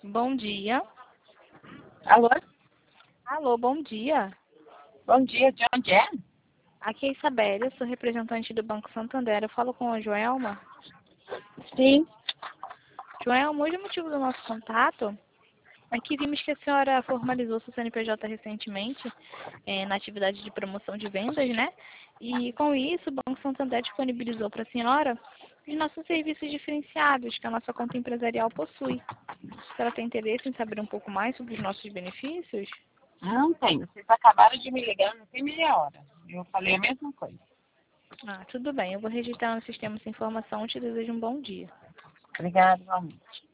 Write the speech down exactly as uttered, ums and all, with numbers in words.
Bom dia. Alô? Alô, bom dia. Bom dia, de onde é? Aqui é Isabelle, eu sou representante do Banco Santander. Eu falo com a Joelma. Sim. Joelma, hoje o motivo do nosso contato é que vimos que a senhora formalizou seu C N P J recentemente eh, na atividade de promoção de vendas, né? E com isso, o Banco Santander disponibilizou para a senhora os nossos serviços diferenciados que a nossa conta empresarial possui. A senhora tem interesse em saber um pouco mais sobre os nossos benefícios? Não tenho. Vocês acabaram de me ligar, não tem meia hora. Eu falei a mesma coisa. Ah, tudo bem. Eu vou registrar no sistema essa informação e te desejo um bom dia. Obrigada, igualmente.